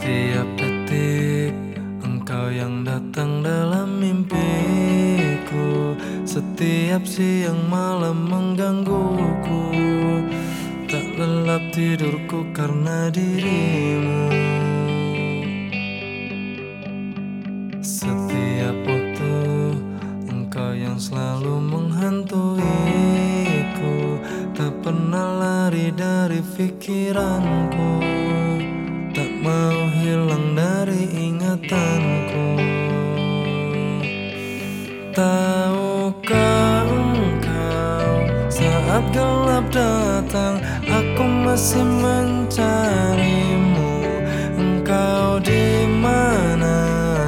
Setiap detik engkau yang datang dalam mimpiku. Setiap siang malam menggangguku. Tak lelap tidurku karena dirimu. Setiap waktu engkau yang selalu menghantuiku. Tak pernah lari dari pikiranku. Tak mau hilang dari ingatanku. Tahukah engkau, saat gelap datang aku masih mencarimu. Engkau di mana?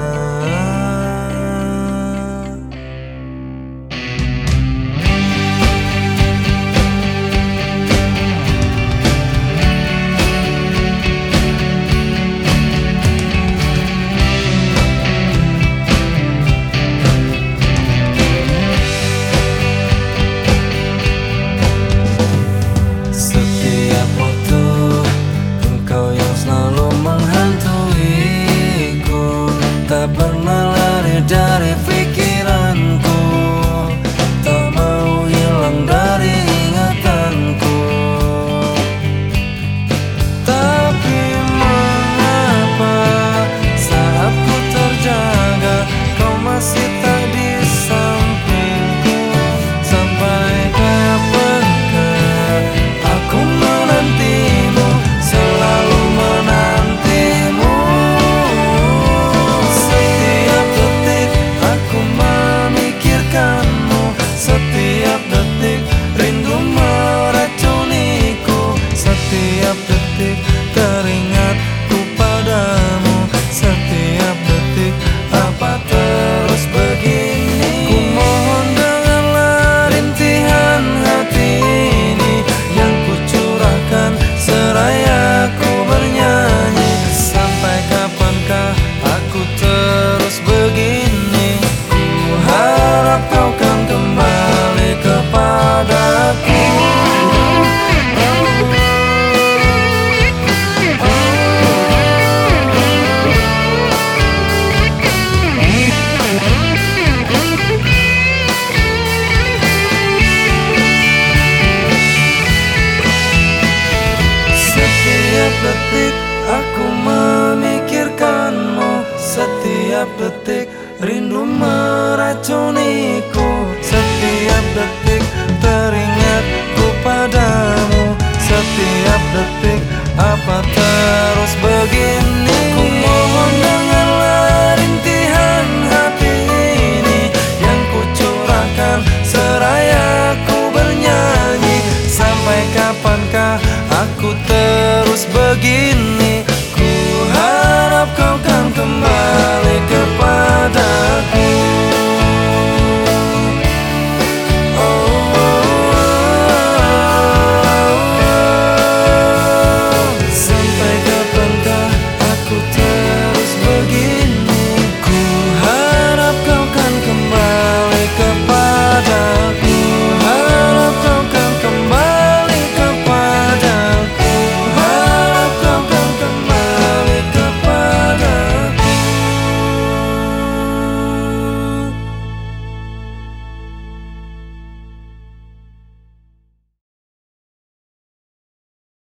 Tak pernah lari dari pikiranku. Tak mau hilang dari ingatanku. Tapi mengapa saat ku terjaga kau masih tak di sampingku? Sampai kapankah aku menantimu, selalu menantimu. Setiap detik rindu meracuniku. Setiap detik teringatku padamu. Setiap detik apa terus begini? Ku mohon dengarlah rintihan hati ini yang ku curahkan seraya ku bernyanyi. Sampai kapankah aku terus begini? Ku harap kau kan kembali kepadaku. Setiap detik aku memikirkanmu. Setiap detik rindu meracuniku. Setiap detik teringatku padamu. Setiap detik apa terus begini?